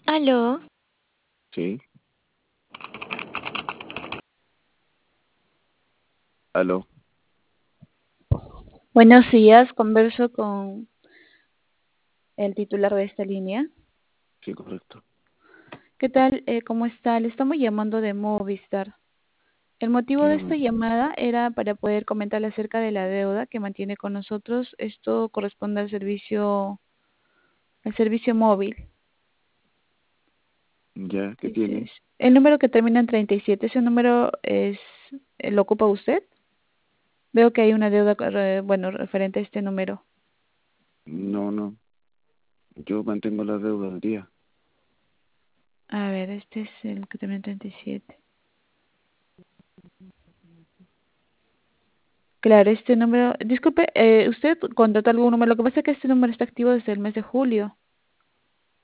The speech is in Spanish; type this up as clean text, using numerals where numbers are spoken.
Aló, Sí, aló, Buenos días, converso con el titular de esta línea. sí, correcto. ¿Qué tal? ¿Cómo está? Le estamos llamando de Movistar. El motivo de esta Dígame. llamada era para poder comentarle acerca de la deuda que mantiene con nosotros. Esto corresponde al servicio móvil. ¿Ya? ¿Qué Dices, tiene? el número que termina en 37, ¿ese número lo ocupa usted? Veo que hay una deuda, bueno, referente a este número. No, no. Yo mantengo la deuda al día. A ver, este es el que termina en 37. Claro, este número, disculpe, ¿usted contrató algún número? Lo que pasa es que este número está activo desde el mes de julio.